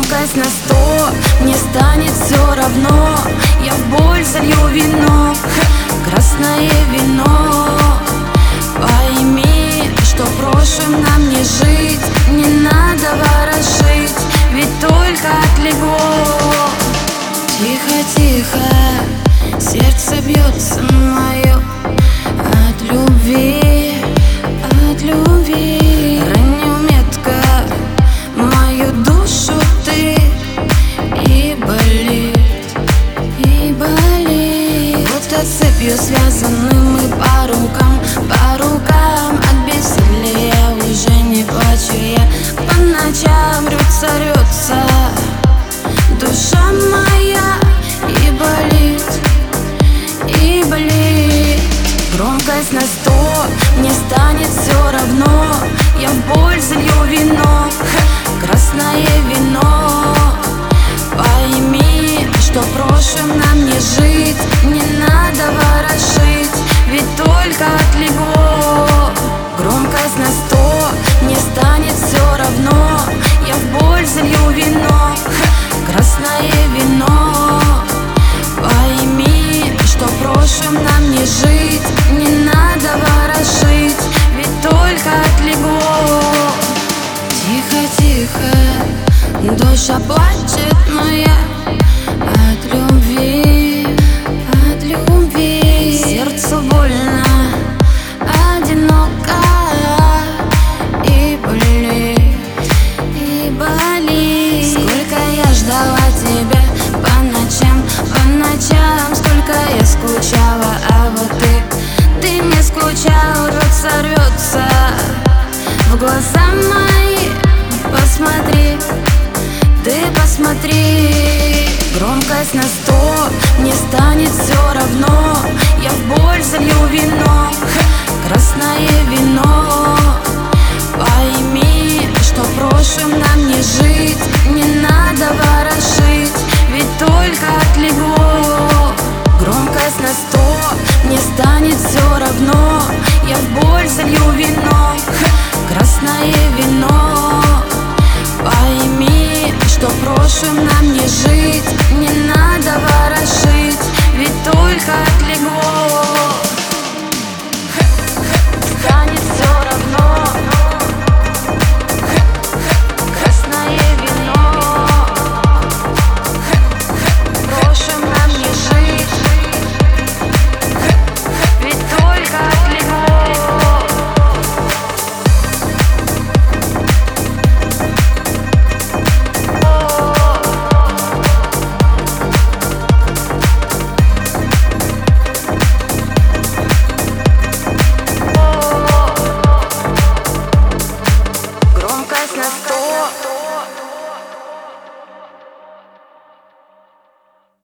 Громкость на 100, мне станет все равно. Я в боль залью вино, красное вино. Пойми, что прошлым нам не жить, не надо ворошить, ведь только отлегло. Тихо-тихо, сердце бьется мое от любви, от любви. Ранил метко мою душу ты, и болит, и болит. Будто цепью связаны мы по рукам. От бессилия уже не плачу я, по ночам рвется душа моя, и болит, и болит. Громкость на 100, мне станет все равно. Я в боль залью вино, красное вино. Пойми, что прошлым нам не жить, не надо ворошить, ведь только отлегло. Громкость на 100, мне станет все равно. Я в боль залью вино, красное вино. Пойми, что прошлым нам не жить, не надо ворошить, ведь только отлегло. Тихо-тихо, душа плачет моя от любви, от любви. Сердцу больно, одиноко, и болит, и болит. Сколько я ждала тебя по ночам, сколько я скучала, а вот ты не скучал. Рвется в глаза мои, посмотри, ты посмотри. Громкость на 100, мне станет все равно. Я в боль залью вино, красное вино. Пойми, что прошлым нам не жить, не надо ворошить, ведь только отлегло. Громкость на 100, мне станет все равно. Я в боль залью вино, красное вино. Пойми, что прошлым нам не жить.